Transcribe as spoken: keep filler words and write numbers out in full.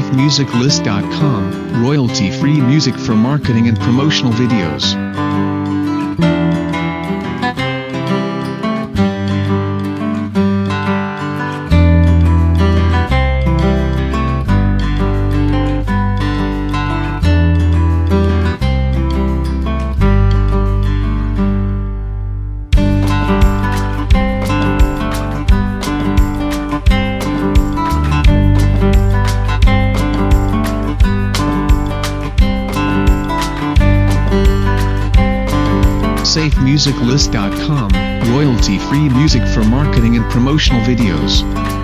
safe music list dot com, royalty-free music for marketing and promotional videos. safe music list dot com, royalty-free music for marketing and promotional videos.